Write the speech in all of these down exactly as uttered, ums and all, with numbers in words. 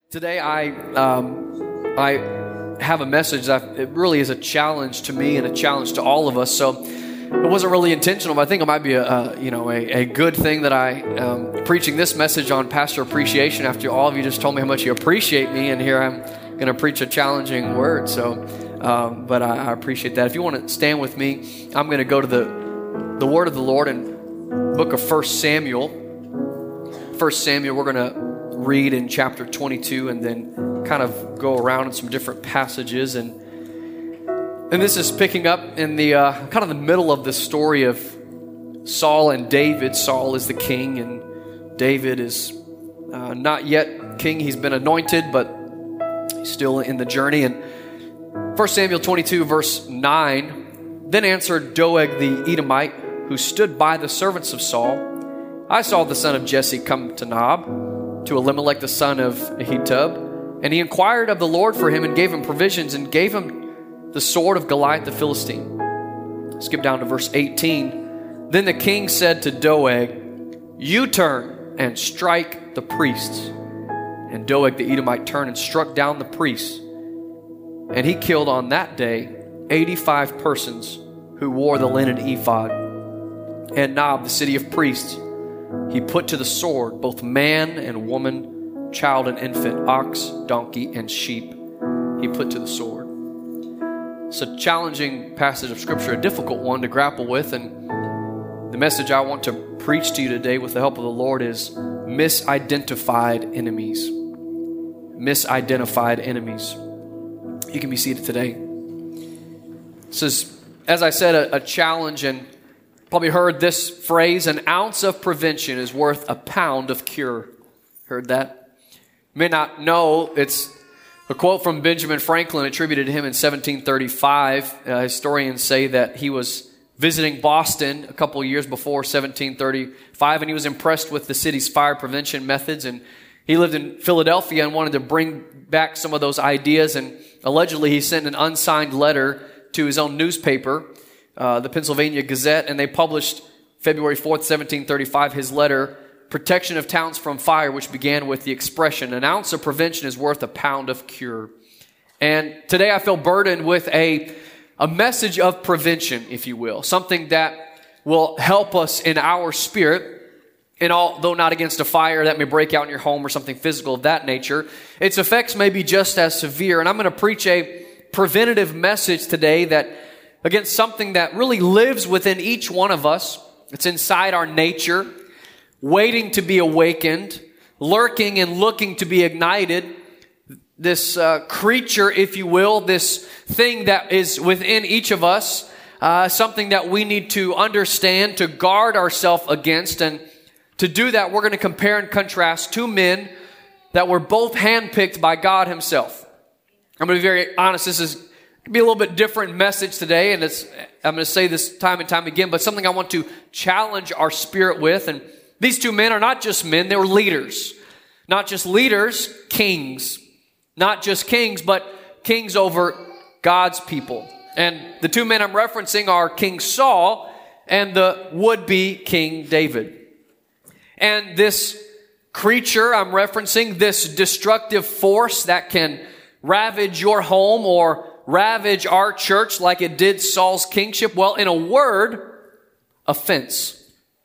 Today I um, I have a message that it really is a challenge to me and a challenge to all of us. So it wasn't really intentional, but I think it might be a, a you know a, a good thing that I um, preaching this message on pastor appreciation after all of you just told me how much you appreciate me, and here I'm going to preach a challenging word. So, um, but I, I appreciate that. If you want to stand with me, I'm going to go to the the word of the Lord in book of First Samuel. First Samuel, we're going to read in chapter twenty-two and then kind of go around in some different passages, and and this is picking up in the uh, kind of the middle of the story of Saul and David. Saul is the king, and David is uh, not yet king. He's been anointed, but he's still in the journey. And First Samuel twenty-two verse nine, then answered Doeg the Edomite, who stood by the servants of Saul, I saw the son of Jesse come to Nob, to Elimelech the son of Ahitub, and he inquired of the Lord for him and gave him provisions and gave him the sword of Goliath the Philistine. Skip down to verse eighteen. Then the king said to Doeg, you turn and strike the priests. And Doeg the Edomite turned and struck down the priests. And he killed on that day eighty-five persons who wore the linen ephod. And Nob, the city of priests, he put to the sword both man and woman, child and infant, ox, donkey, and sheep. He put to the sword. It's a challenging passage of Scripture, a difficult one to grapple with, and the message I want to preach to you today with the help of the Lord is misidentified enemies. Misidentified enemies. You can be seated today. This is, as I said, a, a challenge, and probably heard this phrase, an ounce of prevention is worth a pound of cure. Heard that? You may not know, it's a quote from Benjamin Franklin attributed to him in seventeen thirty-five. Uh, historians say that he was visiting Boston a couple of years before seventeen thirty-five, and he was impressed with the city's fire prevention methods, and he lived in Philadelphia and wanted to bring back some of those ideas, and allegedly he sent an unsigned letter to his own newspaper, Uh, the Pennsylvania Gazette, and they published February fourth, seventeen thirty-five, his letter, Protection of Towns from Fire, which began with the expression, an ounce of prevention is worth a pound of cure. And today I feel burdened with a, a message of prevention, if you will, something that will help us in our spirit, and although not against a fire that may break out in your home or something physical of that nature, its effects may be just as severe. And I'm going to preach a preventative message today that against something that really lives within each one of us. It's inside our nature, waiting to be awakened, lurking and looking to be ignited. This uh, creature, if you will, this thing that is within each of us, uh, something that we need to understand, to guard ourselves against. And to do that, we're going to compare and contrast two men that were both handpicked by God himself. I'm going to be very honest, this is be a little bit different message today, and it's, I'm going to say this time and time again, but something I want to challenge our spirit with. And these two men are not just men, they were leaders. Not just leaders, kings. Not just kings, but kings over God's people. And the two men I'm referencing are King Saul and the would-be King David. And this creature I'm referencing, this destructive force that can ravage your home or ravage our church like it did Saul's kingship? Well, in a word, offense.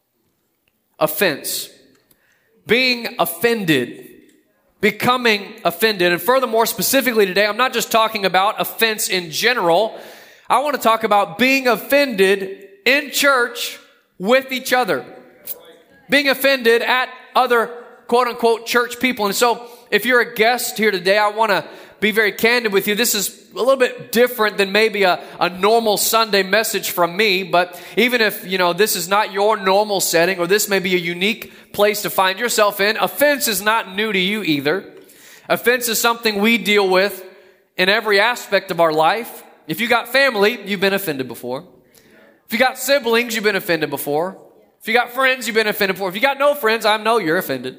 Offense. Being offended. Becoming offended. And furthermore, specifically today, I'm not just talking about offense in general. I want to talk about being offended in church with each other. Being offended at other quote-unquote church people. And so, if you're a guest here today, I want to be very candid with you. This is a little bit different than maybe a, a normal Sunday message from me, but even if, you know, this is not your normal setting, or this may be a unique place to find yourself in, offense is not new to you either. Offense is something we deal with in every aspect of our life. If you got family, you've been offended before. If you got siblings, you've been offended before. If you got friends, you've been offended before. If you got no friends, I know you're offended.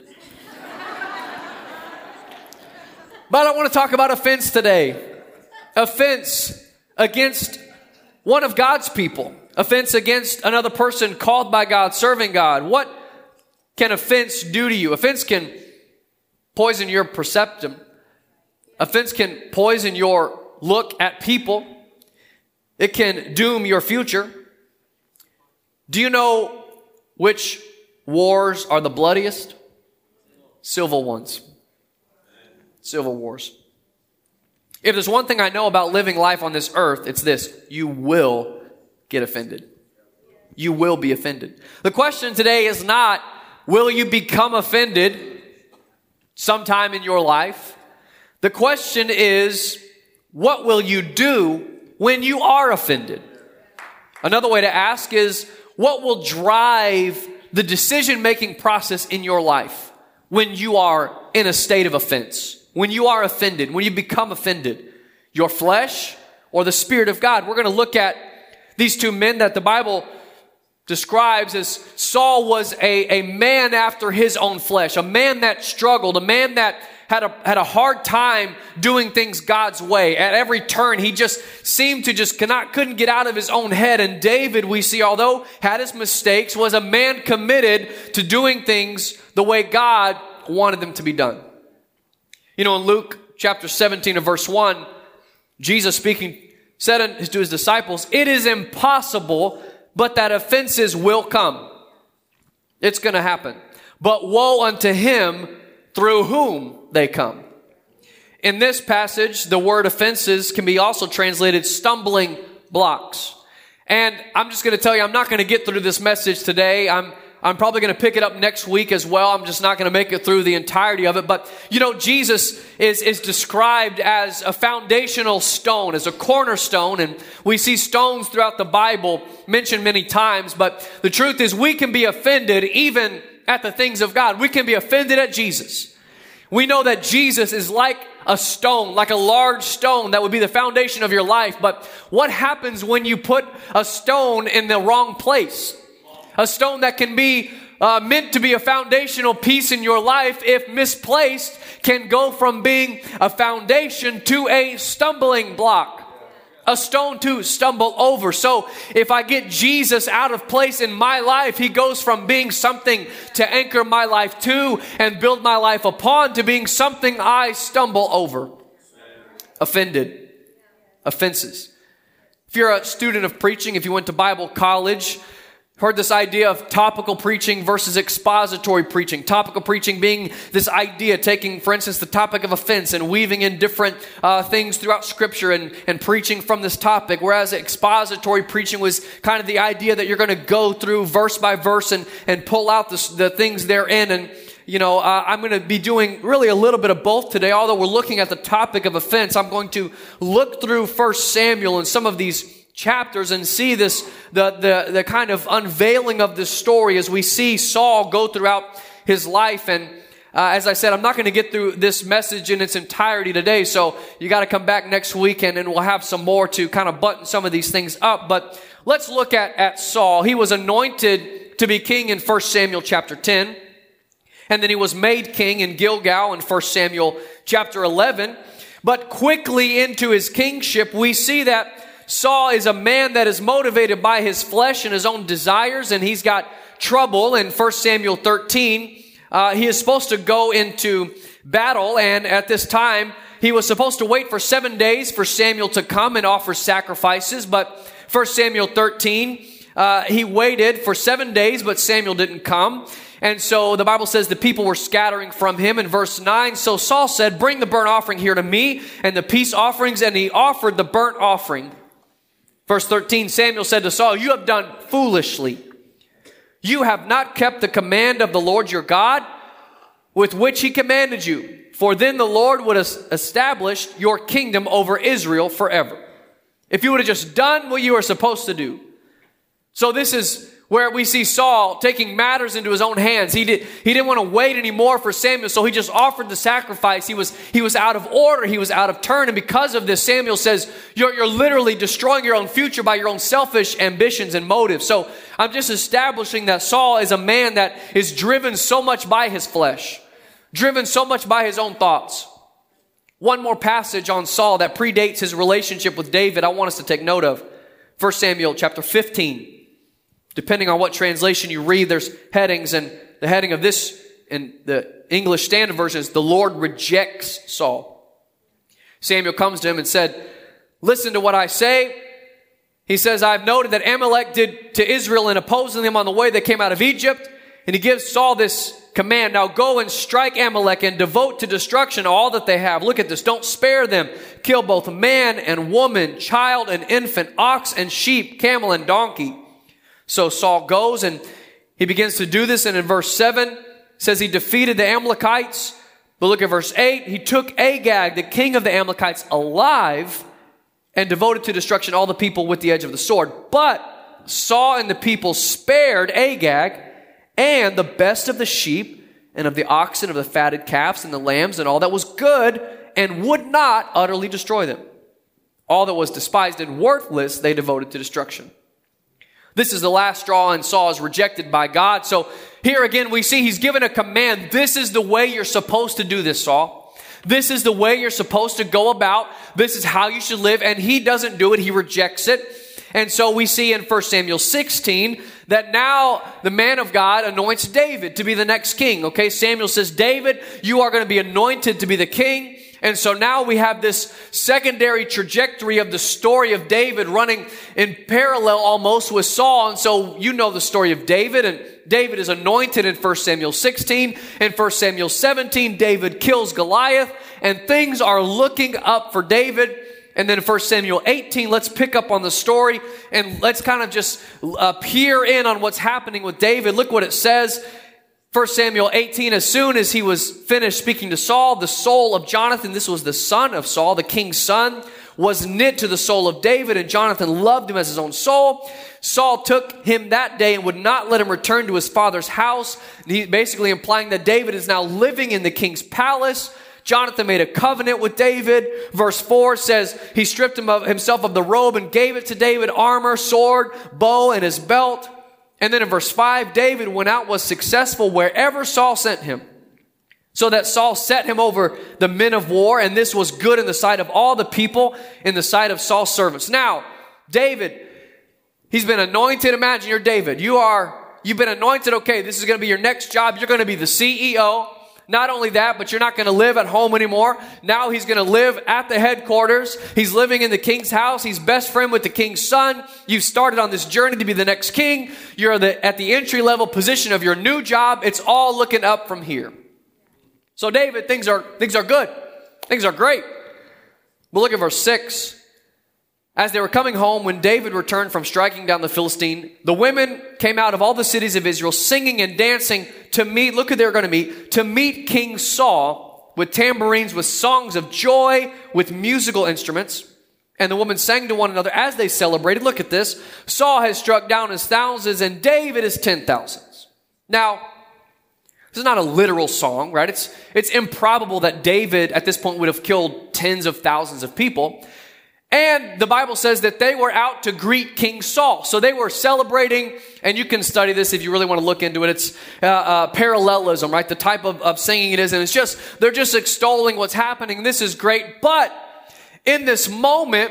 But I want to talk about offense today. Offense against one of God's people. Offense against another person called by God, serving God. What can offense do to you? Offense can poison your perceptum, Offense can poison your look at people. It can doom your future. Do you know which wars are the bloodiest? Civil ones. Civil wars. If there's one thing I know about living life on this earth, it's this: you will get offended. You will be offended. The question today is not, will you become offended sometime in your life? The question is, what will you do when you are offended? Another way to ask is, what will drive the decision-making process in your life when you are in a state of offense? When you are offended, when you become offended? Your flesh or the Spirit of God? We're going to look at these two men that the Bible describes as Saul was a, a man after his own flesh, a man that struggled, a man that had a, had a hard time doing things God's way. At every turn, he just seemed to just cannot, couldn't get out of his own head. And David, we see, although had his mistakes, was a man committed to doing things the way God wanted them to be done. You know, in Luke chapter seventeen and verse one, Jesus speaking said to his disciples, "It is impossible, but that offenses will come." It's going to happen. "But woe unto him through whom they come." In this passage, the word offenses can be also translated stumbling blocks. And I'm just going to tell you, I'm not going to get through this message today. I'm I'm probably going to pick it up next week as well. I'm just not going to make it through the entirety of it. But, you know, Jesus is, is described as a foundational stone, as a cornerstone. And we see stones throughout the Bible mentioned many times. But the truth is, we can be offended even at the things of God. We can be offended at Jesus. We know that Jesus is like a stone, like a large stone that would be the foundation of your life. But what happens when you put a stone in the wrong place? A stone that can be uh, meant to be a foundational piece in your life, if misplaced, can go from being a foundation to a stumbling block. A stone to stumble over. So if I get Jesus out of place in my life, he goes from being something to anchor my life to and build my life upon to being something I stumble over. Offended. Offenses. If you're a student of preaching, if you went to Bible college, heard this idea of topical preaching versus expository preaching. Topical preaching being this idea, taking, for instance, the topic of offense and weaving in different uh, things throughout Scripture and, and preaching from this topic. Whereas expository preaching was kind of the idea that you're going to go through verse by verse and, and pull out the, the things therein. And, you know, uh, I'm going to be doing really a little bit of both today. Although we're looking at the topic of offense, I'm going to look through First Samuel and some of these chapters and see this, the, the, the kind of unveiling of this story as we see Saul go throughout his life. And uh, as I said, I'm not going to get through this message in its entirety today. So you got to come back next weekend and we'll have some more to kind of button some of these things up. But let's look at, at Saul. He was anointed to be king in First Samuel chapter ten. And then he was made king in Gilgal in First Samuel chapter eleven. But quickly into his kingship, we see that Saul is a man that is motivated by his flesh and his own desires, and he's got trouble. In First Samuel thirteen, uh, he is supposed to go into battle, and at this time, he was supposed to wait for seven days for Samuel to come and offer sacrifices. But First Samuel thirteen, uh, he waited for seven days, but Samuel didn't come. And so the Bible says the people were scattering from him. In verse nine, so Saul said, "Bring the burnt offering here to me, and the peace offerings," and he offered the burnt offering. Verse thirteen, Samuel said to Saul, "You have done foolishly. You have not kept the command of the Lord your God, with which he commanded you. For then the Lord would have established your kingdom over Israel forever." If you would have just done what you were supposed to do. So this is where we see Saul taking matters into his own hands. He did, he didn't want to wait anymore for Samuel, so he just offered the sacrifice. He was, he was out of order. He was out of turn. And because of this, Samuel says, you're, you're literally destroying your own future by your own selfish ambitions and motives. So I'm just establishing that Saul is a man that is driven so much by his flesh, driven so much by his own thoughts. One more passage on Saul that predates his relationship with David I want us to take note of. First Samuel chapter fifteen. Depending on what translation you read, there's headings, and the heading of this in the English Standard Version is "The Lord rejects Saul." Samuel comes to him and said, listen to what I say. He says, I've noted that Amalek did to Israel in opposing them on the way they came out of Egypt. And he gives Saul this command, now go and strike Amalek and devote to destruction all that they have. Look at this. Don't spare them. Kill both man and woman, child and infant, ox and sheep, camel and donkey. So Saul goes and he begins to do this. And in verse seven says he defeated the Amalekites. But look at verse eight. He took Agag, the king of the Amalekites, alive and devoted to destruction all the people with the edge of the sword. But Saul and the people spared Agag and the best of the sheep and of the oxen, of the fatted calves and the lambs and all that was good, and would not utterly destroy them. All that was despised and worthless they devoted to destruction. This is the last straw, and Saul is rejected by God. So here again we see he's given a command. This is the way you're supposed to do this, Saul. This is the way you're supposed to go about. This is how you should live. And he doesn't do it. He rejects it. And so we see in First Samuel sixteen that now the man of God anoints David to be the next king. Okay, Samuel says, David, you are going to be anointed to be the king. And so now we have this secondary trajectory of the story of David running in parallel almost with Saul. And so you know the story of David, and David is anointed in First Samuel sixteen. In First Samuel seventeen, David kills Goliath, and things are looking up for David. And then in First Samuel eighteen, let's pick up on the story and let's kind of just uh, peer in on what's happening with David. Look what it says. First Samuel eighteen, as soon as he was finished speaking to Saul, the soul of Jonathan, this was the son of Saul, the king's son, was knit to the soul of David, and Jonathan loved him as his own soul. Saul took him that day and would not let him return to his father's house. And he basically implying that David is now living in the king's palace. Jonathan made a covenant with David. Verse four says he stripped him of himself of the robe and gave it to David, armor, sword, bow, and his belt. And then in verse five, David went out, was successful wherever Saul sent him, so that Saul set him over the men of war, and this was good in the sight of all the people, in the sight of Saul's servants. Now, David, he's been anointed. Imagine you're David. You are, you've been anointed. Okay, this is going to be your next job. You're going to be the C E O. Not only that, but you're not going to live at home anymore. Now he's going to live at the headquarters. He's living in the king's house. He's best friend with the king's son. You've started on this journey to be the next king. You're the, at the entry level position of your new job. It's all looking up from here. So David, things are, things are good. Things are great. But look at verse six. As they were coming home, when David returned from striking down the Philistine, the women came out of all the cities of Israel singing and dancing to meet, look who they were going to meet, to meet King Saul with tambourines, with songs of joy, with musical instruments. And the women sang to one another as they celebrated. Look at this. Saul has struck down his thousands and David his ten thousands. Now, this is not a literal song, right? It's, it's improbable that David at this point would have killed tens of thousands of people. And the Bible says that they were out to greet King Saul. So they were celebrating, and you can study this if you really want to look into it. It's uh, uh, parallelism, right? The type of, of singing it is. And it's just, they're just extolling what's happening. This is great. But in this moment,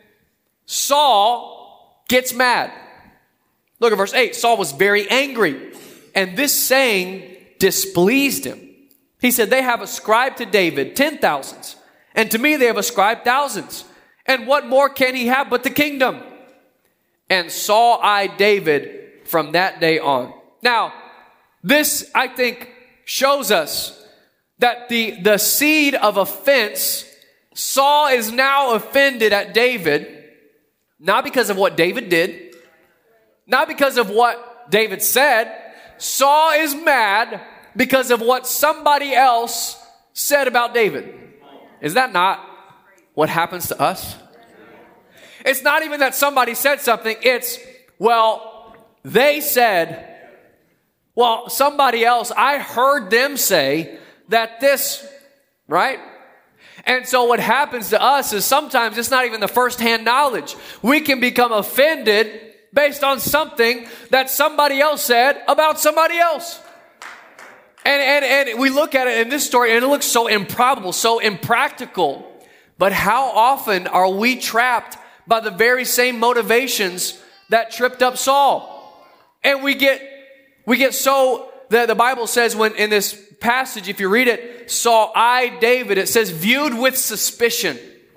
Saul gets mad. Look at verse eight. Saul was very angry, and this saying displeased him. He said, they have ascribed to David ten thousands, and to me they have ascribed thousands. And what more can he have but the kingdom? And Saul eyed David from that day on. Now, this, I think, shows us that the, the seed of offense, Saul is now offended at David, not because of what David did, not because of what David said. Saul is mad because of what somebody else said about David. Is that not what happens to us? It's not even that somebody said something. It's, well, they said, well, somebody else, I heard them say that this, right? And so what happens to us is sometimes it's not even the firsthand knowledge. We can become offended based on something that somebody else said about somebody else. And, and, and we look at it in this story and it looks so improbable, so impractical. But how often are we trapped by the very same motivations that tripped up Saul? And we get, we get so, the, the Bible says when in this passage, if you read it, Saul eyed David, it says viewed with suspicion.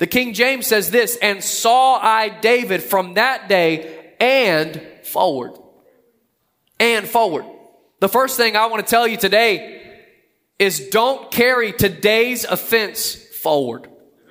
The King James says this, and saw I David from that day and forward. And forward. The first thing I want to tell you today is don't carry today's offense forward.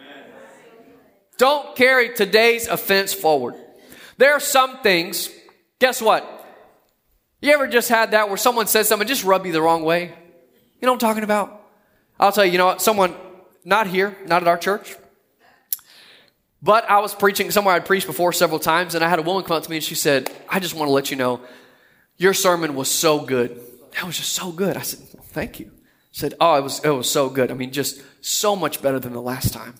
Don't carry today's offense forward. There are some things, guess what? You ever just had that where someone says something just rub you the wrong way? You know what I'm talking about? I'll tell you, you know what? Someone, not here, not at our church, but I was preaching somewhere I'd preached before several times, and I had a woman come up to me and she said, I just want to let you know, your sermon was so good. That was just so good. I said, well, thank you. She said, oh, it was, it was so good. I mean, just so much better than the last time.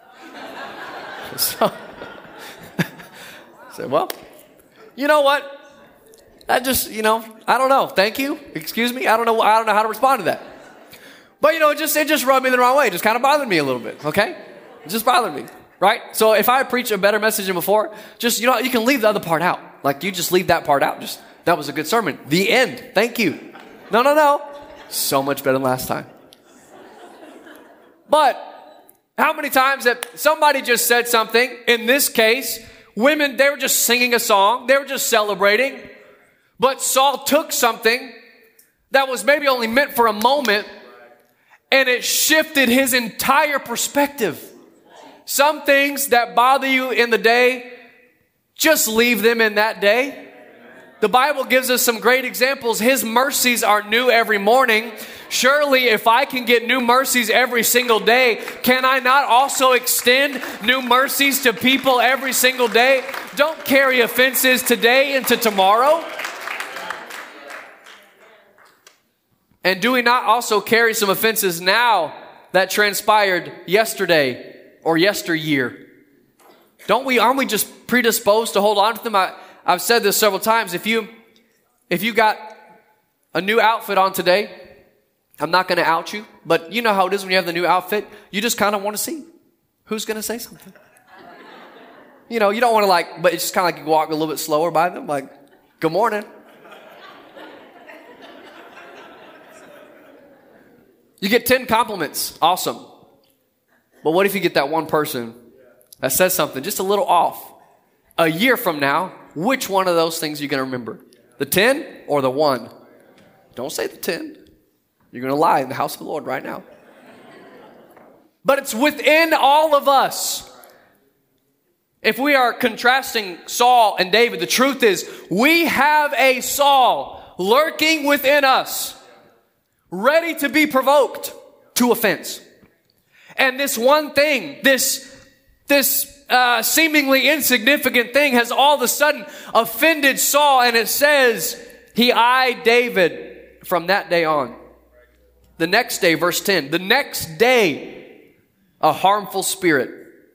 So, I said, well, you know what? I just, you know, I don't know. Thank you. Excuse me. I don't know. I don't know how to respond to that. But, you know, it just, it just rubbed me the wrong way. It just kind of bothered me a little bit. Okay. It just bothered me. Right. So if I preach a better message than before, just, you know, you can leave the other part out. Like you just leave that part out. Just, that was a good sermon. The end. Thank you. No, no, no. So much better than last time. But how many times that somebody just said something, in this case, women, they were just singing a song. They were just celebrating. But Saul took something that was maybe only meant for a moment, and it shifted his entire perspective. Some things that bother you in the day, just leave them in that day. The Bible gives us some great examples. His mercies are new every morning. Surely if I can get new mercies every single day, can I not also extend new mercies to people every single day? Don't carry offenses today into tomorrow. And do we not also carry some offenses now that transpired yesterday or yesteryear? Don't we, aren't we just predisposed to hold on to them? I, I've said this several times. If you, if you got a new outfit on today, I'm not going to out you, but you know how it is when you have the new outfit. You just kind of want to see who's going to say something. You know, you don't want to like, but it's just kind of like you walk a little bit slower by them, like, good morning. You get ten compliments. Awesome. But what if you get that one person that says something just a little off? A year from now, which one of those things are you going to remember? The ten or the one? Don't say the ten. You're going to lie in the house of the Lord right now. But it's within all of us. If we are contrasting Saul and David, the truth is we have a Saul lurking within us, ready to be provoked to offense. And this one thing, this, this uh, seemingly insignificant thing has all of a sudden offended Saul. And it says he eyed David from that day on. The next day, verse ten, the next day, a harmful spirit.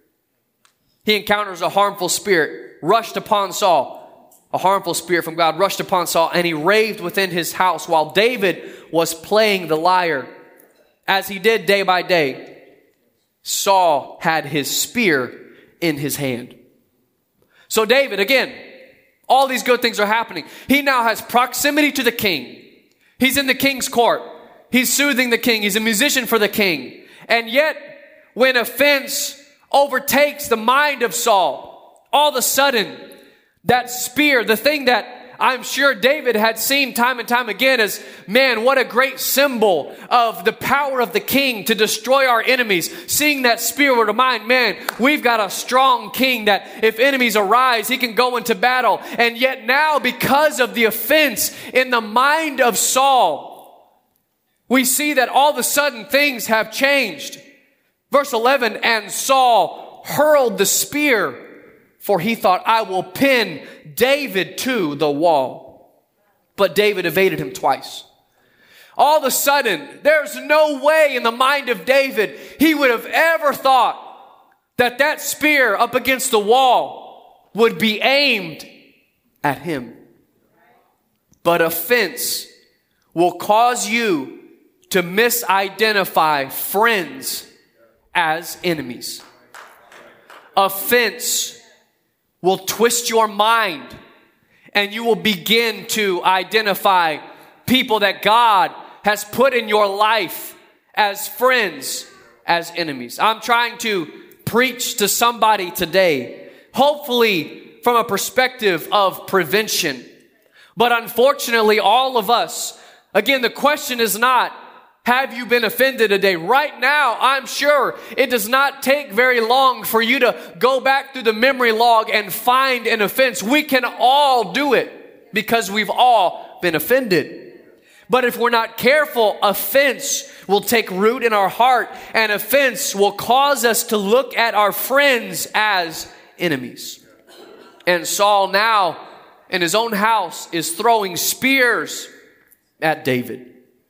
He encounters a harmful spirit, rushed upon Saul. A harmful spirit from God rushed upon Saul, and he raved within his house while David was playing the lyre. As he did day by day, Saul had his spear in his hand. So David, again, all these good things are happening. He now has proximity to the king. He's in the king's court. He's soothing the king. He's a musician for the king. And yet, when offense overtakes the mind of Saul, all of a sudden, that spear, the thing that I'm sure David had seen time and time again as, man, what a great symbol of the power of the king to destroy our enemies. Seeing that spear would remind, man, we've got a strong king that if enemies arise, he can go into battle. And yet now, because of the offense in the mind of Saul, we see that all of a sudden things have changed. Verse eleven, and Saul hurled the spear, for he thought, I will pin David to the wall. But David evaded him twice. All of a sudden, there's no way in the mind of David he would have ever thought that that spear up against the wall would be aimed at him. But offense will cause you to misidentify friends as enemies. Offense will twist your mind, and you will begin to identify people that God has put in your life as friends, as enemies. I'm trying to preach to somebody today, hopefully from a perspective of prevention. But unfortunately, all of us, again, the question is not, have you been offended today? Right now, I'm sure it does not take very long for you to go back through the memory log and find an offense. We can all do it because we've all been offended. But if we're not careful, offense will take root in our heart, and offense will cause us to look at our friends as enemies. And Saul now, in his own house, is throwing spears at David.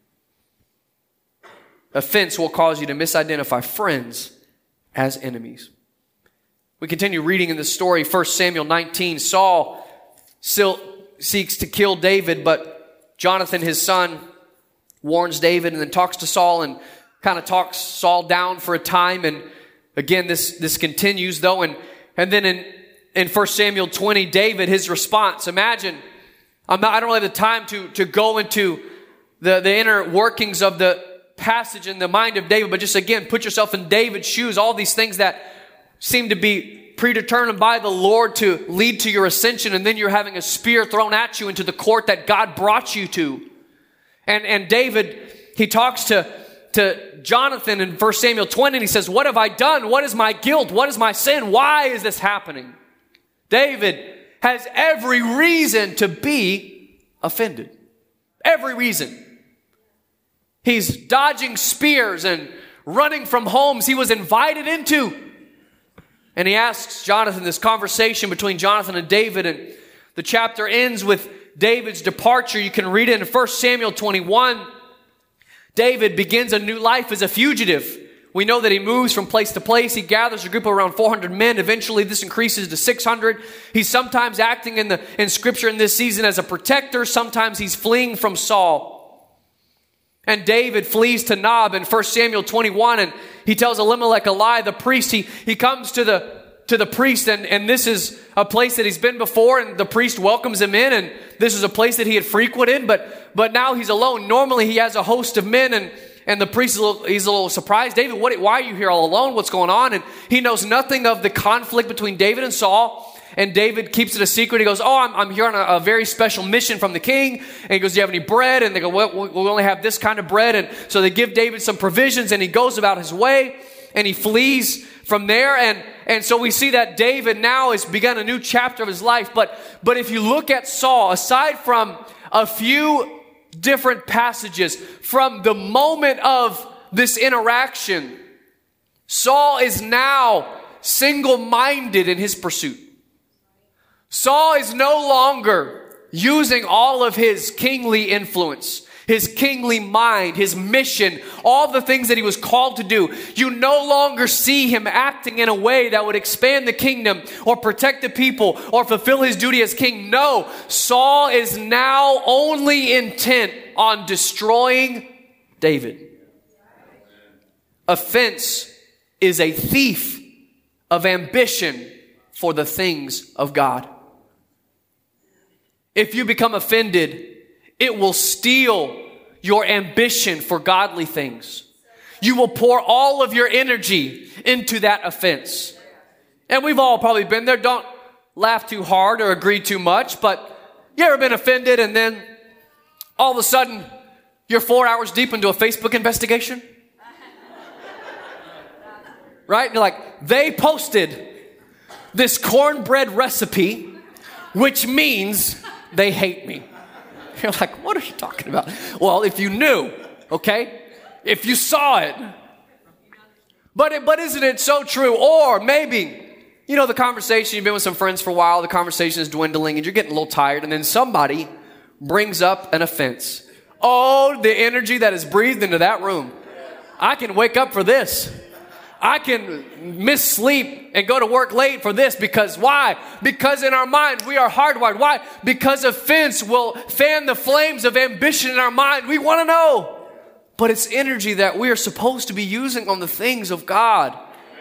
Offense will cause you to misidentify friends as enemies. We continue reading in the story, First Samuel nineteen. Saul still seeks to kill David, but Jonathan, his son, warns David and then talks to Saul and kind of talks Saul down for a time. And again, this, this continues though. And, and then in, in First Samuel twenty, David, his response, imagine, I'm not, I don't really have the time to, to go into the, the inner workings of the passage in the mind of David, but just again, put yourself in David's shoes. All these things that seem to be predetermined by the Lord to lead to your ascension, and then you're having a spear thrown at you into the court that God brought you to. And, and David, he talks to, to Jonathan in First Samuel twenty, and he says, what have I done? What is my guilt? What is my sin? Why is this happening? David has every reason to be offended. Every reason. He's dodging spears and running from homes he was invited into. And he asks Jonathan, this conversation between Jonathan and David, and the chapter ends with David's departure. You can read it in First Samuel twenty-one. David begins a new life as a fugitive. We know that he moves from place to place. He gathers a group of around four hundred men. Eventually, this increases to six hundred. He's sometimes acting in the in Scripture in this season as a protector. Sometimes he's fleeing from Saul. And David flees to Nob in First Samuel twenty-one, and he tells Elimelech a lie, the priest. He, he comes to the to the priest, and, and this is a place that he's been before, and the priest welcomes him in, and this is a place that he had frequented, but but now he's alone. Normally he has a host of men, and and the priest is a little, he's a little surprised. David, what, why are you here all alone? What's going on? And he knows nothing of the conflict between David and Saul. And David keeps it a secret. He goes, oh, I'm, I'm here on a, a very special mission from the king. And he goes, do you have any bread? And they go, well, we only have this kind of bread. And so they give David some provisions, and he goes about his way, and he flees from there. And, and so we see that David now has begun a new chapter of his life. But, but if you look at Saul, aside from a few different passages, from the moment of this interaction, Saul is now single-minded in his pursuit. Saul is no longer using all of his kingly influence, his kingly mind, his mission, all the things that he was called to do. You no longer see him acting in a way that would expand the kingdom or protect the people or fulfill his duty as king. No, Saul is now only intent on destroying David. Offense is a thief of ambition for the things of God. If you become offended, it will steal your ambition for godly things. You will pour all of your energy into that offense. And we've all probably been there. Don't laugh too hard or agree too much, but you ever been offended and then all of a sudden you're four hours deep into a Facebook investigation? Right? And you're like, they posted this cornbread recipe, which means they hate me. You're like, what are you talking about? Well, if you knew, okay? If you saw it. But, it, but isn't it so true? Or maybe, you know, the conversation, you've been with some friends for a while, the conversation is dwindling and you're getting a little tired, and then somebody brings up an offense. Oh, the energy that is breathed into that room. I can wake up for this. I can miss sleep and go to work late for this. Because why? Because in our mind, we are hardwired. Why? Because offense will fan the flames of ambition in our mind. We want to know. But it's energy that we are supposed to be using on the things of God.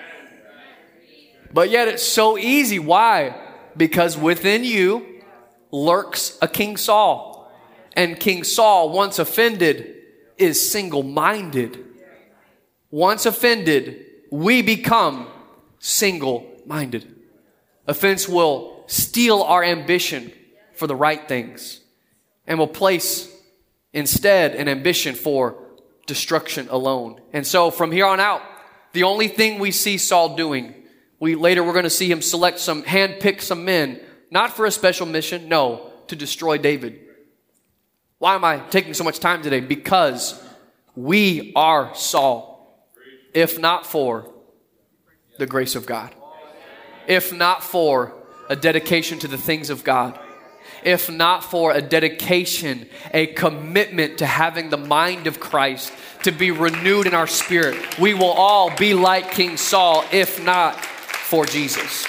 But yet it's so easy. Why? Because within you lurks a King Saul. And King Saul, once offended, is single-minded. Once offended, we become single-minded. Offense will steal our ambition for the right things and will place instead an ambition for destruction alone. And so from here on out, the only thing we see Saul doing, we later we're going to see him select some, handpick some men, not for a special mission, no, to destroy David. Why am I taking so much time today? Because we are Saul, if not for the grace of God, if not for a dedication to the things of God, if not for a dedication, a commitment to having the mind of Christ, to be renewed in our spirit, we will all be like King Saul, if not for Jesus.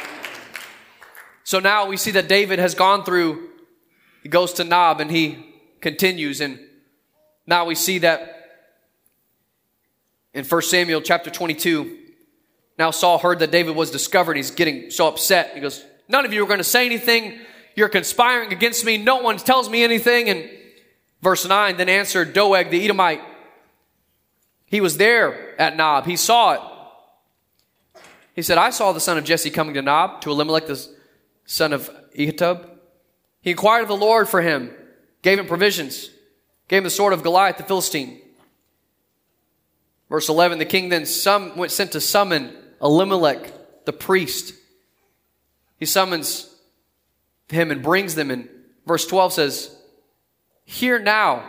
So now we see that David has gone through, he goes to Nob and he continues, and now we see that in First Samuel chapter twenty-two, now Saul heard that David was discovered. He's getting so upset. He goes, none of you are going to say anything. You're conspiring against me. No one tells me anything. And verse nine, then answered Doeg the Edomite. He was there at Nob. He saw it. He said, I saw the son of Jesse coming to Nob, to Elimelech the son of Ahitub. He inquired of the Lord for him, gave him provisions, gave him the sword of Goliath the Philistine. Verse eleven, the king then some, went, sent to summon Elimelech the priest. He summons him and brings them. And verse twelve says, hear now,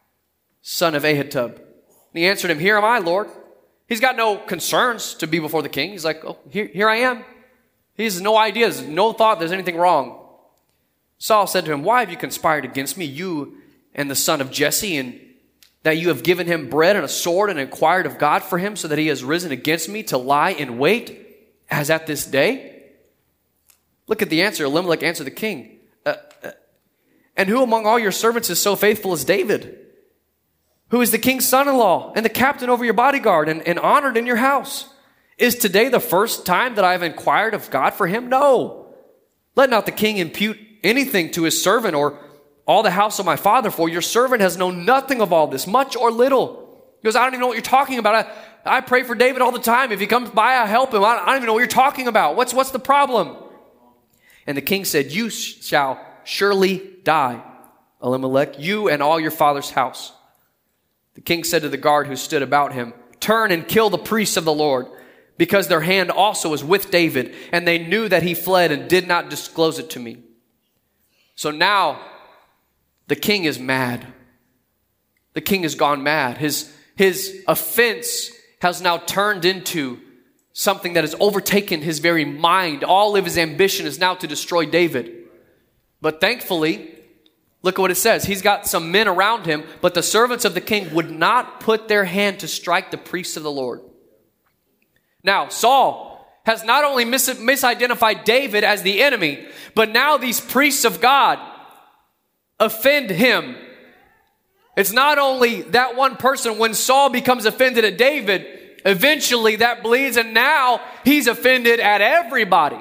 son of Ahitub. And he answered him, here am I, Lord. He's got no concerns to be before the king. He's like, oh, here, here I am. He has no ideas, no thought there's anything wrong. Saul said to him, why have you conspired against me, you and the son of Jesse, and that you have given him bread and a sword and inquired of God for him, so that he has risen against me to lie in wait, as at this day? Look at the answer. Elimelech answered the king, uh, uh, and who among all your servants is so faithful as David, who is the king's son-in-law and the captain over your bodyguard and, and honored in your house? Is today the first time that I have inquired of God for him? No. Let not the king impute anything to his servant or all the house of my father, for your servant has known nothing of all this, much or little. He goes, I don't even know what you're talking about. I, I pray for David all the time. If he comes by, I help him. I, I don't even know what you're talking about. What's, what's the problem? And the king said, you sh- shall surely die, Elimelech, you and all your father's house. The king said to the guard who stood about him, turn and kill the priests of the Lord, because their hand also was with David, and they knew that he fled and did not disclose it to me. So now the king is mad. The king has gone mad. His, his offense has now turned into something that has overtaken his very mind. All of his ambition is now to destroy David. But thankfully, look at what it says. He's got some men around him, but the servants of the king would not put their hand to strike the priests of the Lord. Now, Saul has not only mis- misidentified David as the enemy, but now these priests of God offend him. It's not only that one person. When Saul becomes offended at David, eventually that bleeds, and now he's offended at everybody.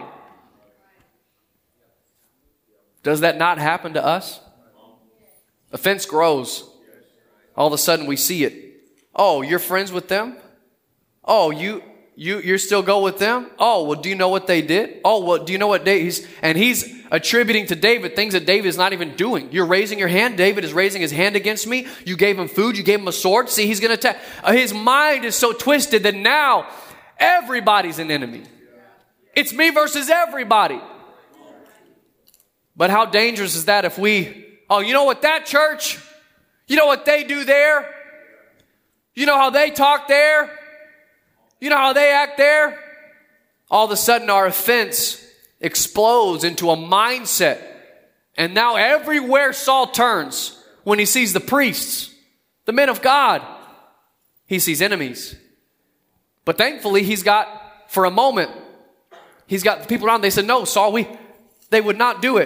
Does that not happen to us? Offense grows. All of a sudden we see it. Oh, you're friends with them? Oh, you you you still go with them? Oh, well, do you know what they did? Oh, well, do you know what David, he's, and he's attributing to David things that David is not even doing. You're raising your hand. David is raising his hand against me. You gave him food. You gave him a sword. See, he's going to attack. Uh, his mind is so twisted that now everybody's an enemy. It's me versus everybody. But how dangerous is that if we, oh, you know what, that church, you know what they do there? You know how they talk there? You know how they act there? All of a sudden our offense explodes into a mindset. And now everywhere Saul turns, when he sees the priests, the men of God, he sees enemies. But thankfully he's got, for a moment, he's got the people around. They said, no, Saul, we, they would not do it.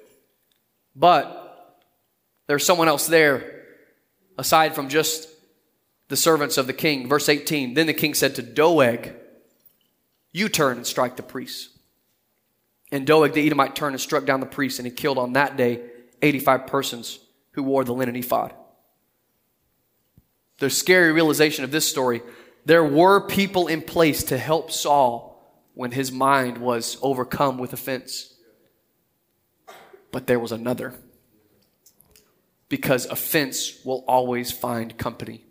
But there's someone else there aside from just the servants of the king. Verse eighteen, then the king said to Doeg, you turn and strike the priests. And Doeg the Edomite turned and struck down the priests, and he killed on that day eighty-five persons who wore the linen ephod. The scary realization of this story, there were people in place to help Saul when his mind was overcome with offense. But there was another. Because offense will always find company.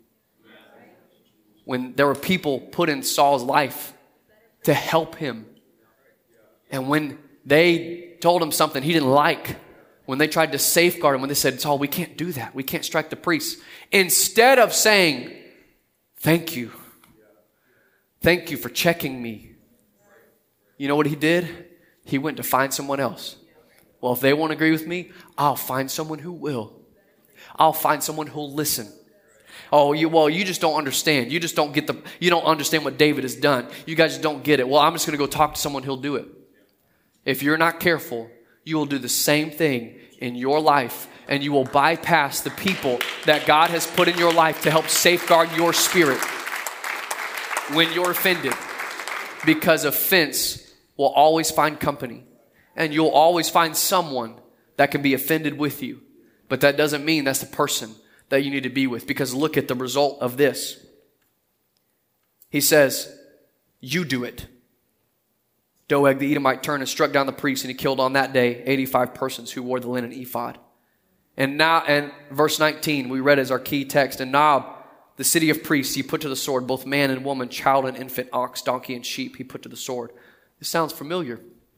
When there were people put in Saul's life to help him, and when they told him something he didn't like, when they tried to safeguard him, when they said, Saul, we can't do that. We can't strike the priests. Instead of saying, thank you. Thank you for checking me. You know what he did? He went to find someone else. Well, if they won't agree with me, I'll find someone who will. I'll find someone who'll listen. Oh, you, well, you just don't understand. You just don't get the, you don't understand what David has done. You guys don't get it. Well, I'm just going to go talk to someone who'll do it. If you're not careful, you will do the same thing in your life, and you will bypass the people that God has put in your life to help safeguard your spirit when you're offended. Because offense will always find company, and you'll always find someone that can be offended with you. But that doesn't mean that's the person that you need to be with, because look at the result of this. He says, you do it. Doeg the Edomite turned and struck down the priest, and he killed on that day eighty-five persons who wore the linen ephod. And now, and verse nineteen, we read as our key text, and Nob, the city of priests, he put to the sword both man and woman, child and infant, ox, donkey, and sheep, he put to the sword. This sounds familiar.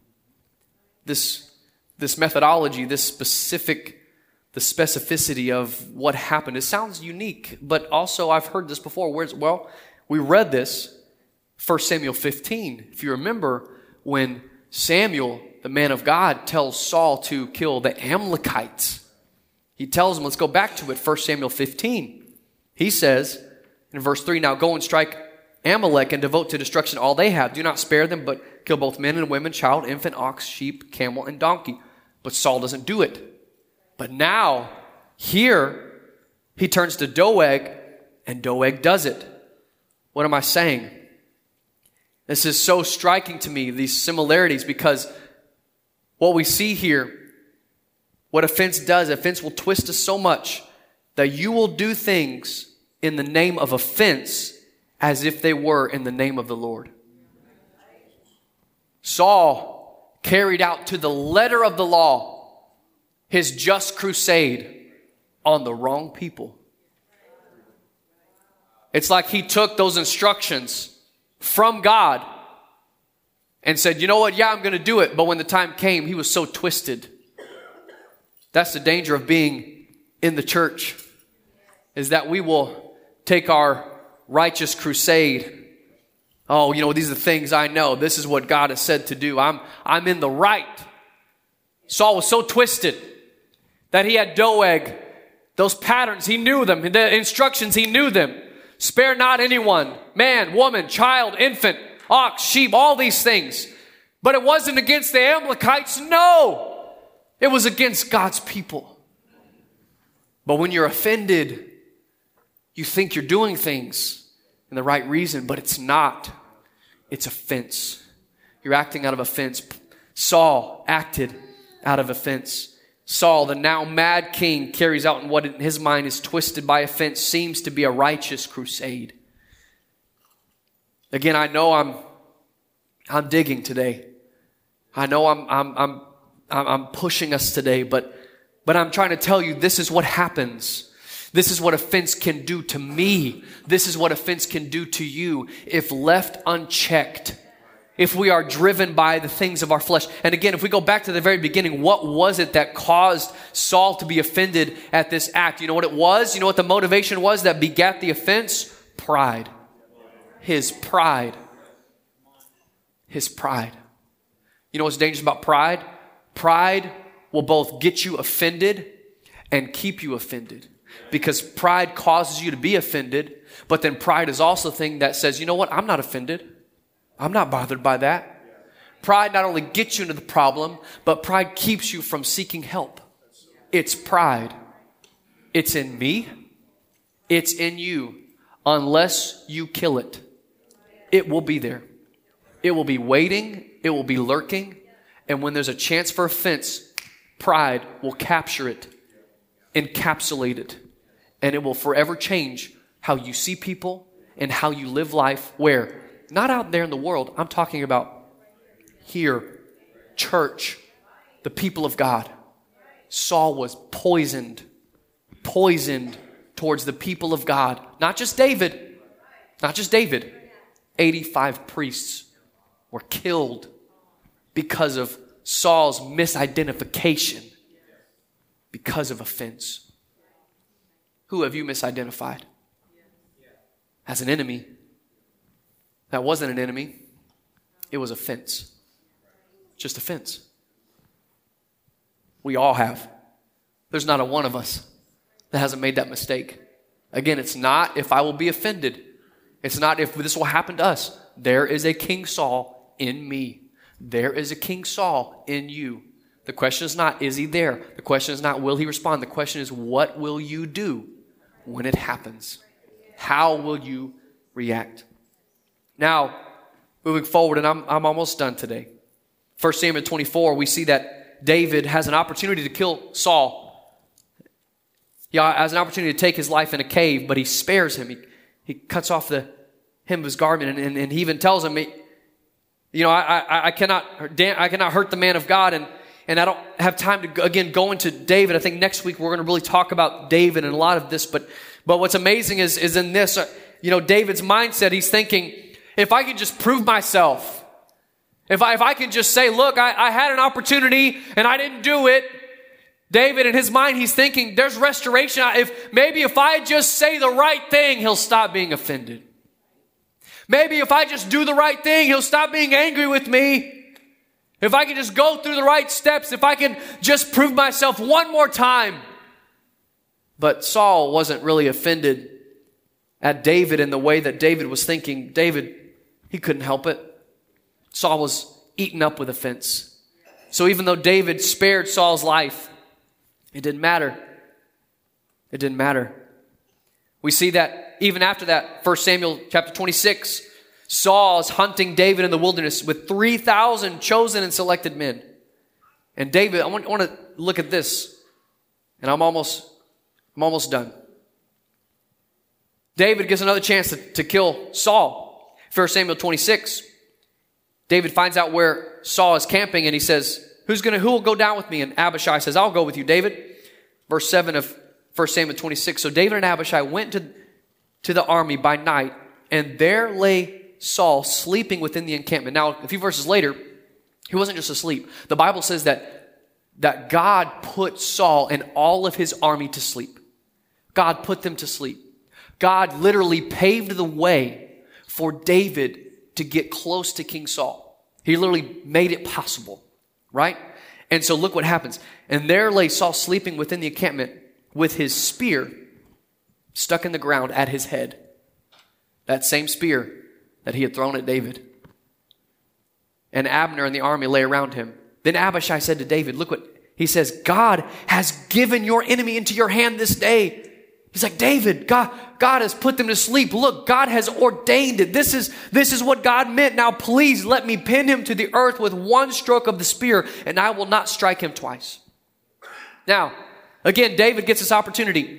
This, this methodology, this specific, the specificity of what happened, it sounds unique, but also I've heard this before. Where's, well, we read this, First Samuel fifteen. If you remember, when Samuel, the man of God, tells Saul to kill the Amalekites, he tells him, let's go back to it, First Samuel fifteen. He says in verse three, now go and strike Amalek and devote to destruction all they have. Do not spare them, but kill both men and women, child, infant, ox, sheep, camel, and donkey. But Saul doesn't do it. But now, here, he turns to Doeg, and Doeg does it. What am I saying? This is so striking to me, these similarities, because what we see here, what offense does, offense will twist us so much that you will do things in the name of offense as if they were in the name of the Lord. Saul carried out to the letter of the law his just crusade on the wrong people. It's like he took those instructions from God and said, you know what, yeah, I'm going to do it. But when the time came, he was so twisted. That's the danger of being in the church, is that we will take our righteous crusade. Oh, you know, these are the things I know. This is what God has said to do. I'm, I'm in the right. Saul was so twisted that he had Doeg. Those patterns, he knew them. The instructions, he knew them. Spare not anyone, man, woman, child, infant, ox, sheep, all these things. But it wasn't against the Amalekites. No, it was against God's people. But when you're offended, you think you're doing things in the right reason, but it's not. It's offense. You're acting out of offense. Saul acted out of offense. Saul, the now mad king, carries out in what in his mind is twisted by offense, seems to be a righteous crusade. Again, I know I'm I'm digging today. I know I'm I'm I'm I'm pushing us today, but but I'm trying to tell you this is what happens. This is what offense can do to me. This is what offense can do to you if left unchecked. If we are driven by the things of our flesh. And again, if we go back to the very beginning, what was it that caused Saul to be offended at this act? You know what it was? You know what the motivation was that begat the offense? Pride. His pride. His pride. You know what's dangerous about pride? Pride will both get you offended and keep you offended. Because pride causes you to be offended, but then pride is also the thing that says, you know what? I'm not offended. I'm not bothered by that. Pride not only gets you into the problem, but pride keeps you from seeking help. It's pride. It's in me. It's in you. Unless you kill it, it will be there. It will be waiting. It will be lurking. And when there's a chance for offense, pride will capture it, encapsulate it, and it will forever change how you see people and how you live life. Where? Not out there in the world. I'm talking about here, church, the people of God. Saul was poisoned, poisoned towards the people of God. Not just David, not just David. eighty-five priests were killed because of Saul's misidentification, because of offense. Who have you misidentified? As an enemy. That wasn't an enemy. It was offense. Just offense. We all have. There's not a one of us that hasn't made that mistake. Again, it's not if I will be offended. It's not if this will happen to us. There is a King Saul in me. There is a King Saul in you. The question is not, is he there? The question is not, will he respond? The question is, what will you do when it happens? How will you react? Now, moving forward, and I'm, I'm almost done today. First Samuel twenty-four, we see that David has an opportunity to kill Saul. He has an opportunity to take his life in a cave, but he spares him. He, he cuts off the hem of his garment, and, and, and he even tells him, you know, I, I, I cannot I cannot hurt the man of God, and, and I don't have time to, again, go into David. I think next week we're going to really talk about David and a lot of this, but but what's amazing is, is in this, uh, you know, David's mindset, he's thinking, if I could just prove myself, if I, if I can just say, look, I, I had an opportunity and I didn't do it. David, in his mind, he's thinking, there's restoration. If maybe if I just say the right thing, he'll stop being offended. Maybe if I just do the right thing, he'll stop being angry with me. If I can just go through the right steps, if I can just prove myself one more time. But Saul wasn't really offended at David in the way that David was thinking. David, he couldn't help it. Saul was eaten up with offense. So even though David spared Saul's life, it didn't matter. It didn't matter. We see that even after that, First Samuel chapter twenty-six, Saul is hunting David in the wilderness with three thousand chosen and selected men. And David, I want, I want to look at this, and I'm almost, I'm almost done. David gets another chance to, to kill Saul. First Samuel twenty-six, David finds out where Saul is camping, and he says, Who's gonna, who will go down with me? And Abishai says, I'll go with you, David. Verse seven of First Samuel twenty-six. So David and Abishai went to, to the army by night, and there lay Saul sleeping within the encampment. Now, a few verses later, he wasn't just asleep. The Bible says that, that God put Saul and all of his army to sleep. God put them to sleep. God literally paved the way for David to get close to King Saul. He literally made it possible, right? And so look what happens. And there lay Saul sleeping within the encampment with his spear stuck in the ground at his head. That same spear that he had thrown at David. And Abner and the army lay around him. Then Abishai said to David, look what he says, God has given your enemy into your hand this day. He's like, David, God, God has put them to sleep. Look, God has ordained it. This is, this is what God meant. Now, please let me pin him to the earth with one stroke of the spear, and I will not strike him twice. Now, again, David gets this opportunity.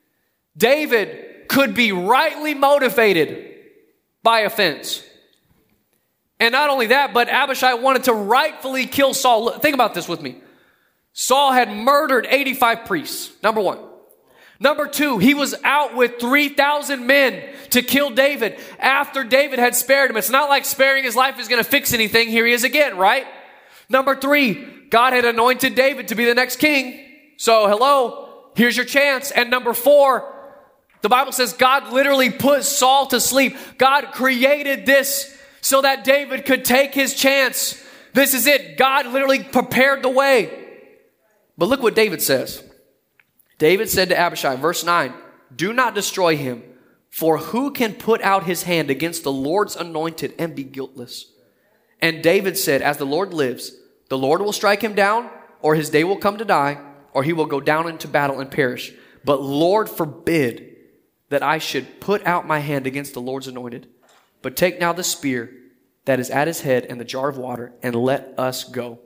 David could be rightly motivated by offense. And not only that, but Abishai wanted to rightfully kill Saul. Think about this with me. Saul had murdered eighty-five priests, number one. Number two, he was out with three thousand men to kill David after David had spared him. It's not like sparing his life is going to fix anything. Here he is again, right? Number three, God had anointed David to be the next king. So, hello, here's your chance. And number four, the Bible says God literally put Saul to sleep. God created this so that David could take his chance. This is it. God literally prepared the way. But look what David says. David said to Abishai, verse nine, do not destroy him, for who can put out his hand against the Lord's anointed and be guiltless? And David said, as the Lord lives, the Lord will strike him down, or his day will come to die, or he will go down into battle and perish. But Lord forbid that I should put out my hand against the Lord's anointed. But take now the spear that is at his head and the jar of water, and let us go.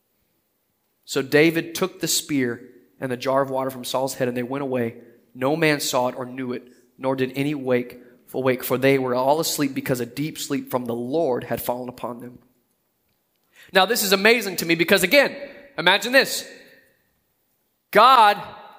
So David took the spear and the jar of water from Saul's head, and they went away. No man saw it or knew it, nor did any wake awake, for they were all asleep because a deep sleep from the Lord had fallen upon them. Now, this is amazing to me because, again, imagine this. God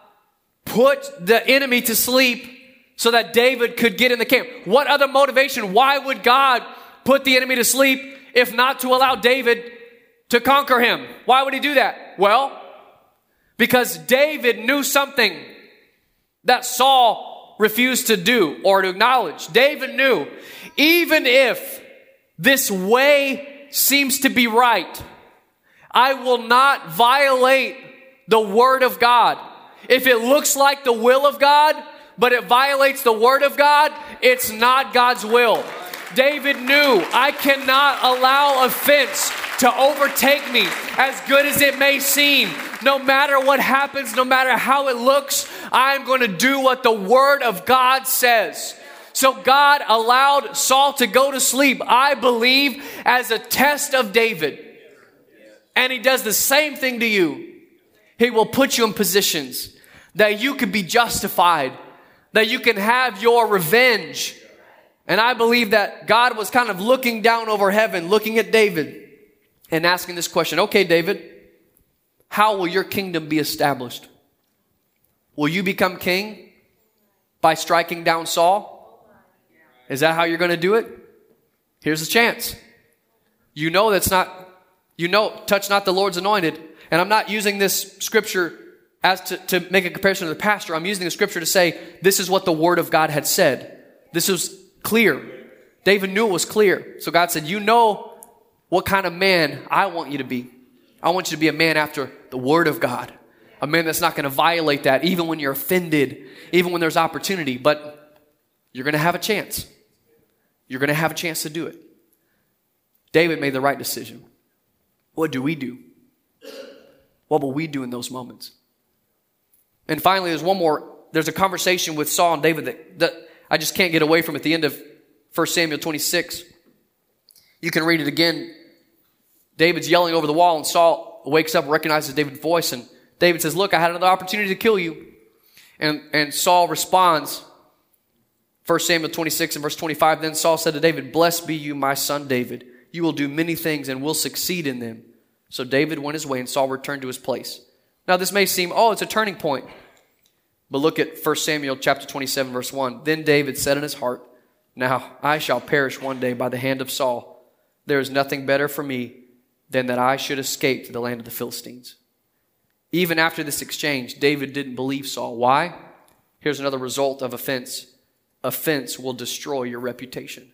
put the enemy to sleep so that David could get in the camp. What other motivation? Why would God put the enemy to sleep if not to allow David to conquer him? Why would he do that? Well, because David knew something that Saul refused to do or to acknowledge. David knew, even if this way seems to be right, I will not violate the word of God. If it looks like the will of God, but it violates the word of God, it's not God's will. David knew, I cannot allow offense to overtake me, as good as it may seem. No matter what happens, no matter how it looks, I'm going to do what the word of God says. So God allowed Saul to go to sleep, I believe, as a test of David. And he does the same thing to you. He will put you in positions that you can be justified, that you can have your revenge. And I believe that God was kind of looking down over heaven, looking at David and asking this question. Okay, David, how will your kingdom be established? Will you become king by striking down Saul? Is that how you're going to do it? Here's the chance. You know that's not, you know, touch not the Lord's anointed. And I'm not using this scripture as to, to make a comparison to the pastor. I'm using the scripture to say this is what the word of God had said. This was clear. David knew it was clear. So God said, you know what kind of man I want you to be. I want you to be a man after the word of God. A man that's not going to violate that even when you're offended, even when there's opportunity. But you're going to have a chance. You're going to have a chance to do it. David made the right decision. What do we do? What will we do in those moments? And finally, there's one more. There's a conversation with Saul and David that, that I just can't get away from at the end of First Samuel twenty-six. You can read it again. David's yelling over the wall, and Saul wakes up, recognizes David's voice, and David says, look, I had another opportunity to kill you. And, and Saul responds, First Samuel twenty-six and verse twenty-five, then Saul said to David, blessed be you, my son David. You will do many things and will succeed in them. So David went his way, and Saul returned to his place. Now this may seem, oh, it's a turning point. But look at First Samuel chapter twenty-seven, verse one. Then David said in his heart, now I shall perish one day by the hand of Saul. There is nothing better for me than that I should escape to the land of the Philistines. Even after this exchange, David didn't believe Saul. Why? Here's another result of offense. Offense will destroy your reputation.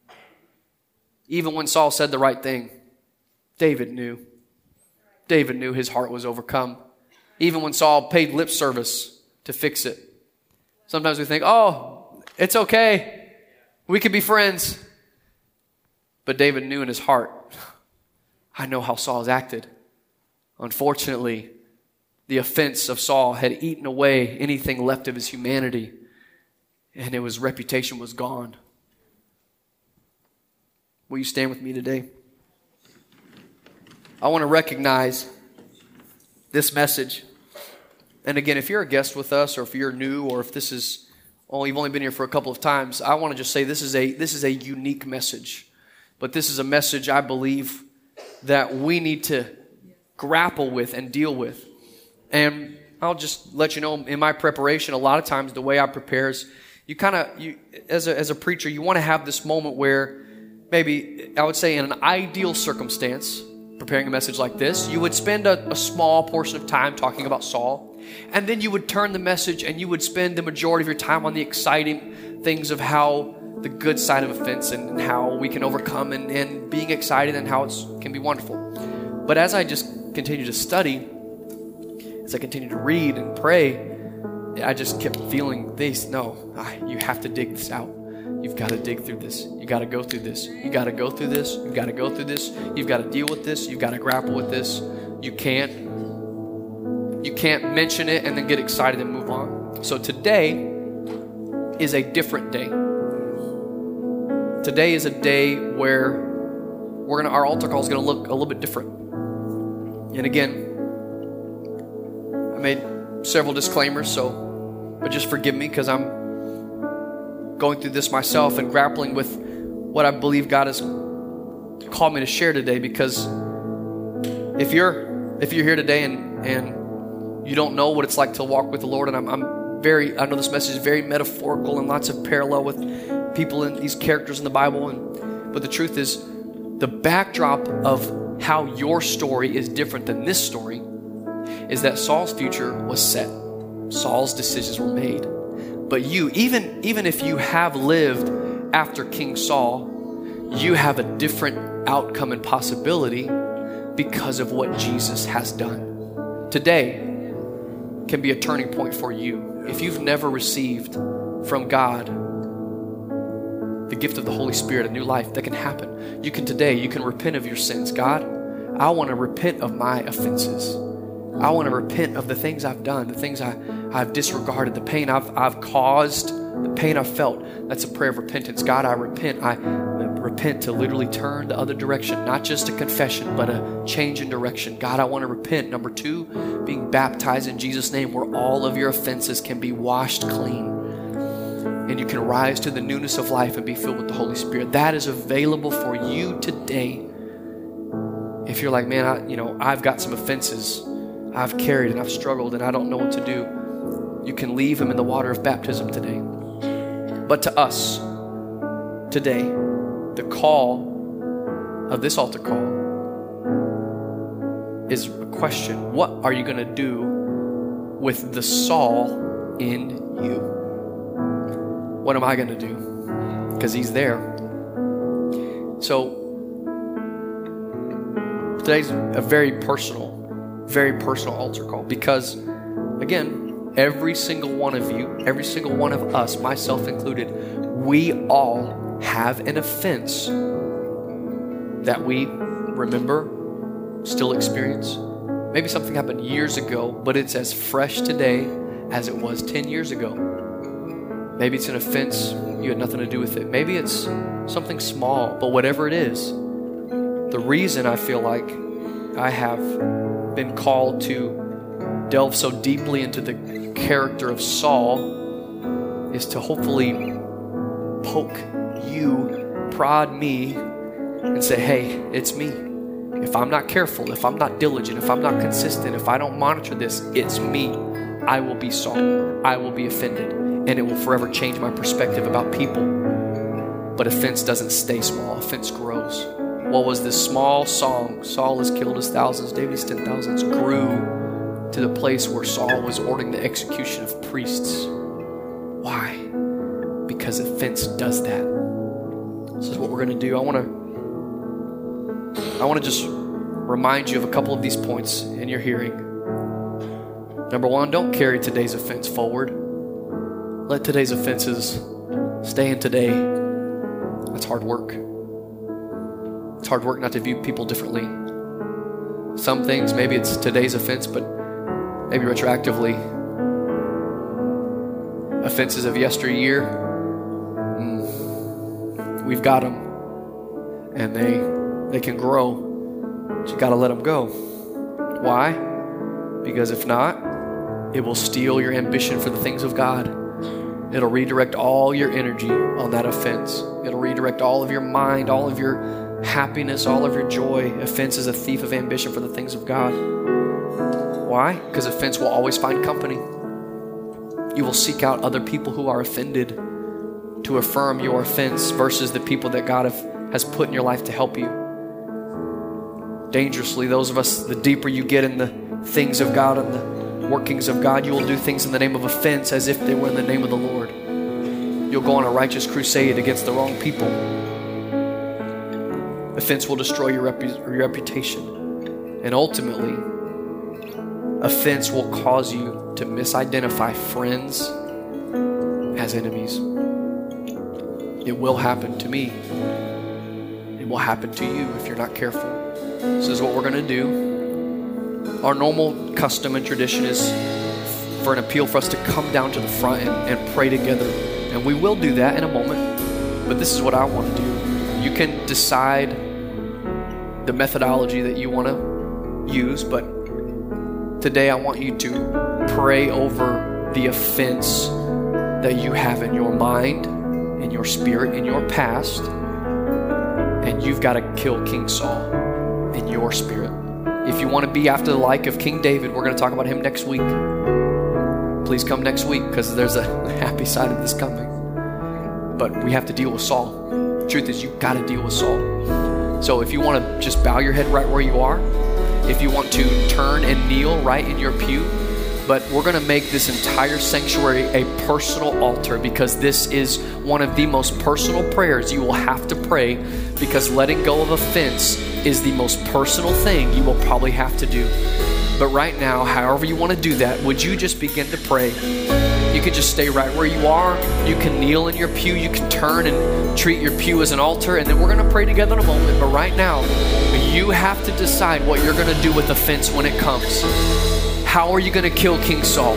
Even when Saul said the right thing, David knew. David knew his heart was overcome. Even when Saul paid lip service to fix it. Sometimes we think, oh, it's okay. We could be friends. But David knew in his heart, I know how Saul has acted. Unfortunately, the offense of Saul had eaten away anything left of his humanity, and his reputation was gone. Will you stand with me today? I want to recognize this message. And again, if you're a guest with us, or if you're new, or if this is, oh, you've only been here for a couple of times, I want to just say this is a this is a unique message. But this is a message I believe that we need to grapple with and deal with. And I'll just let you know, in my preparation, a lot of times the way I prepare is you kind of, you as a, as a preacher, you want to have this moment where maybe, I would say in an ideal circumstance, preparing a message like this, you would spend a, a small portion of time talking about Saul, and then you would turn the message and you would spend the majority of your time on the exciting things of how the good side of offense and how we can overcome and, and being excited and how it can be wonderful. But as I just continue to study, as I continue to read and pray, I just kept feeling this. No, I, you have to dig this out. You've got to dig through this. You got to go through this. You got to go through this. You got to go through this. You've got to deal with this. You've got to grapple with this. You can't, you can't mention it and then get excited and move on. So today is a different day. Today is a day where we're gonna, our altar call is going to look a little bit different. And again, I made several disclaimers, so, but just forgive me because I'm going through this myself and grappling with what I believe God has called me to share today, because if you're if you're here today and and you don't know what it's like to walk with the Lord, and I'm, I'm very, I know this message is very metaphorical and lots of parallel with people in these characters in the Bible, and but the truth is, the backdrop of how your story is different than this story is that Saul's future was set. Saul's decisions were made. But you, even, even if you have lived after King Saul, you have a different outcome and possibility because of what Jesus has done. Today can be a turning point for you. If you've never received from God the gift of the Holy Spirit, a new life, that can happen. You can today, you can repent of your sins. God, I want to repent of my offenses. I want to repent of the things I've done, the things I, I've disregarded, the pain I've, I've caused, the pain I've felt. That's a prayer of repentance. God, I repent. I repent to literally turn the other direction, not just a confession, but a change in direction. God, I want to repent. Number two, being baptized in Jesus' name, where all of your offenses can be washed clean and you can rise to the newness of life and be filled with the Holy Spirit. That is available for you today. If you're like, man, I, you know, I've got some offenses I've carried and I've struggled and I don't know what to do, you can leave them in the water of baptism today. But to us today, the call of this altar call is a question. What are you going to do with the Saul in you? What am I going to do? Because he's there. So today's a very personal, very personal altar call, because again, every single one of you, every single one of us, myself included, we all have an offense that we remember, still experience. Maybe something happened years ago, but it's as fresh today as it was ten years ago. Maybe it's an offense, you had nothing to do with it. Maybe it's something small, but whatever it is, the reason I feel like I have been called to delve so deeply into the character of Saul is to hopefully poke you, prod me, and say, hey, it's me. If I'm not careful, if I'm not diligent, if I'm not consistent, if I don't monitor this, it's me. I will be Saul. I will be offended. And it will forever change my perspective about people. But offense doesn't stay small. Offense grows. What was this small song, Saul has killed his thousands, David his ten thousands, grew to the place where Saul was ordering the execution of priests. Why? Because offense does that. This is what we're going to do. I want to I want to just remind you of a couple of these points in your hearing. Number one, don't carry today's offense forward. Let today's offenses stay in today. That's hard work. It's hard work not to view people differently. Some things, maybe it's today's offense, but maybe retroactively, offenses of yesteryear, mm, we've got them, and they they can grow, but you got to let them go. Why? Because if not, it will steal your ambition for the things of God. It'll redirect all your energy on that offense. It'll redirect all of your mind, all of your happiness, all of your joy. Offense is a thief of ambition for the things of God. Why? Because offense will always find company. You will seek out other people who are offended to affirm your offense versus the people that God have, has put in your life to help you. Dangerously, those of us, the deeper you get in the things of God and the workings of God, you will do things in the name of offense as if they were in the name of the Lord. You'll go on a righteous crusade against the wrong people. Offense will destroy your, repu- your reputation. And ultimately, offense will cause you to misidentify friends as enemies. It will happen to me. It will happen to you if you're not careful. This is what we're going to do. Our normal custom and tradition is for an appeal for us to come down to the front and, and pray together. And we will do that in a moment. But this is what I want to do. You can decide the methodology that you want to use, but today I want you to pray over the offense that you have in your mind, in your spirit, in your past. And you've got to kill King Saul in your spirit. If you want to be after the like of King David, we're going to talk about him next week. Please come next week, because there's a happy side of this coming. But we have to deal with Saul. The truth is, you've got to deal with Saul. So if you want to just bow your head right where you are, if you want to turn and kneel right in your pew, but we're going to make this entire sanctuary a personal altar, because this is one of the most personal prayers you will have to pray, because letting go of offense is the most personal thing you will probably have to do. But right now, however you want to do that, would you just begin to pray? You can just stay right where you are. You can kneel in your pew. You can turn and treat your pew as an altar, and then we're going to pray together in a moment. But right now, you have to decide what you're going to do with offense when it comes. How are you going to kill King Saul?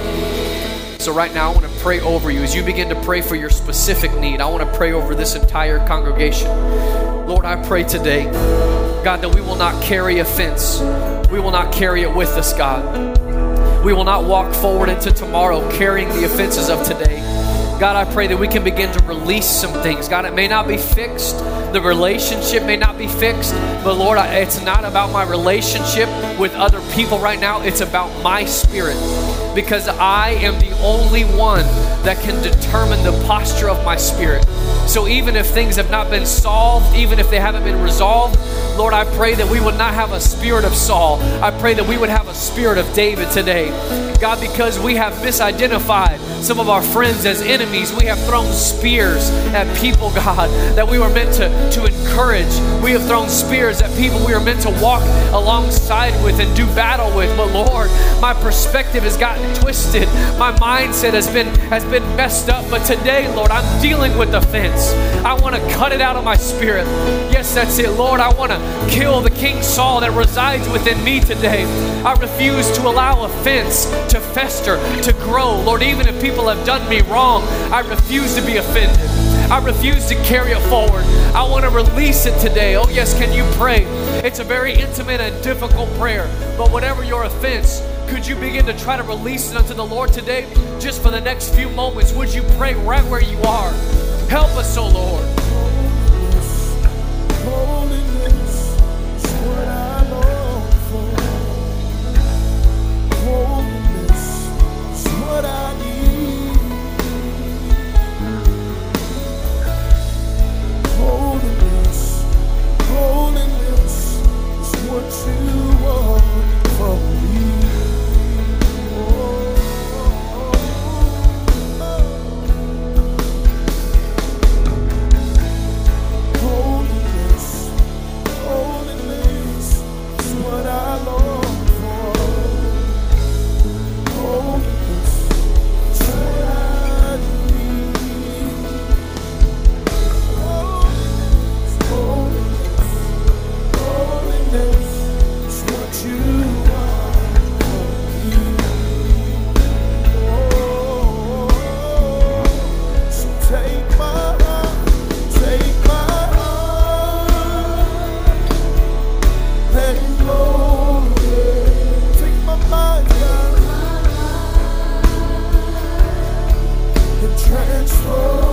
So right now, I want to pray over you. As you begin to pray for your specific need, I want to pray over this entire congregation. Lord, I pray today, God, that we will not carry offense. We will not carry it with us, God. We will not walk forward into tomorrow carrying the offenses of today. God, I pray that we can begin to release some things. God, it may not be fixed. The relationship may not be fixed. But Lord, I, it's not about my relationship with other people right now. It's about my spirit. Because I am the only one that can determine the posture of my spirit. So even if things have not been solved, even if they haven't been resolved, Lord, I pray that we would not have a spirit of Saul. I pray that we would have a spirit of David today. God, because we have misidentified some of our friends as enemies, we have thrown spears at people, God, that we were meant to, to encourage. We have thrown spears at people we were meant to walk alongside with and do battle with. But Lord, my perspective has gotten twisted. My mindset has been has been messed up. But today, Lord, I'm dealing with offense. I want to cut it out of my spirit. Yes, that's it, Lord. I want to kill the King Saul that resides within me today. I refuse to allow offense to fester, to grow. Lord, even if people have done me wrong, I refuse to be offended. I refuse to carry it forward. I want to release it today. Oh yes, can you pray? It's a very intimate and difficult prayer. But whatever your offense, could you begin to try to release it unto the Lord today? Just for the next few moments, would you pray right where you are? Help us, oh Lord. Holiness is what I long for. Holiness is what I need. Holiness, holiness is what you want from me. Transform.